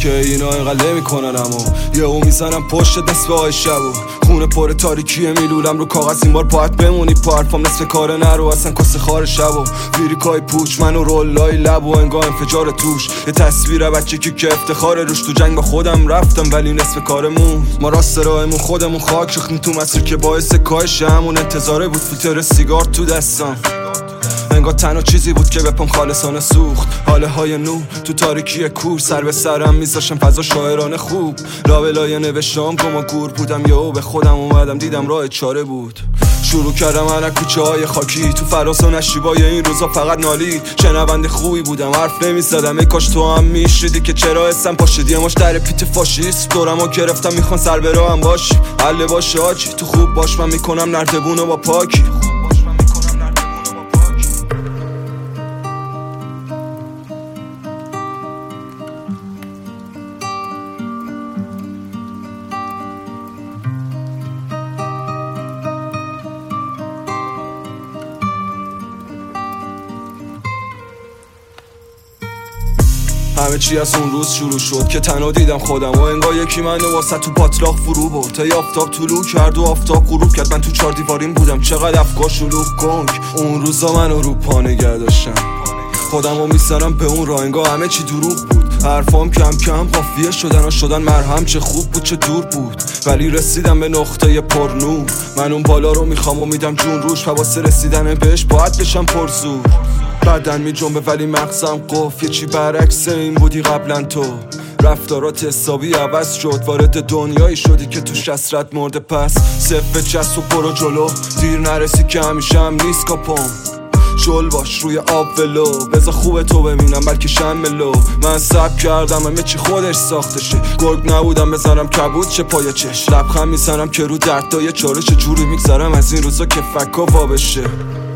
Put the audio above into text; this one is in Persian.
که اینا اینقدر نمیکنن، اما یهو میزنم پشت نصف های شبو، خونه پر تاریکیه میلولم رو کاغذ، این بار باید بمونی پا حرفام نصف کاره نرو، اصلا کس خار شبو ویریکای پوچ منو رولای لب و انگار انفجار توش، یه تصویر بچه که افتخار روش، تو جنگ با خودم رفتم ولی نصف کارمون ما راست راهمون خودمون خاک ریختیم تو مسیر که باعث کاهش همون انتظاره بود، فیلتر سیگار تو دستم انگار تنها چیزی بود که بپم خالصانه سوخت، حاله های نور تو تاریکی کور، سر به سرم میذاشم فضا شاعرانه خوب، لابلای نوشتام گم و گور بودم، یهو به خودم اومدم دیدم راه چاره بود، شروع کردم من کوچه های خاکی، تو فراز و نشیبای این روزا فقط نالید، شنونده خوبی بودم حرف نمیزدم، ای کاش تو هم میشیدی که چرا اسم پاشیدی، ماش در پیت فاشیست دورمو گرفتم میخوان سر به راهم باشی، حل باشه آجی تو خوب باش، من میکنم نردبونو با پاکی. همه چی از اون روز شروع شد که تنها دیدم خودم و انگار یکی منو واسه تو پاتلاق فرو برد، ای آفتاب طلوع کرد و آفتاب غروب کرد، من تو 4 دیواریم بودم، چقدر افکار شلوغ کنک، اون روزا منو رو پا نگه داشتم، خودم رو میسرم به اون راه انگار همه چی دروغ بود، حرفام کم کم قافیه شدن و شدن مرهم، چه خوب بود چه دور بود، ولی رسیدم به نقطه پرنور، من اون بالا رو میخوام و میدم جون روش، واسه رسیدن بهش باید بشم پرزور، بدن می جنبه ولی مغزم قف، یه چی برعکس این بودی قبلا، تو رفتارات حسابی عوض شد، وارد دنیایی شدی که توش حسرت مرده، پس صفه چست و برو جلو، دیر نرسی که همیشه هم نیست کاپم، شل باش روی آب ولو، بذار خوب تو ببینم بلکه شملو، من سب کردم همه چی خودش ساخته شه، گرگ نبودم بزنم کبود چه پای چش، لبخند میزنم که رو دردای چالش، جوری میگذرم از این روزا که فکا وا بشه.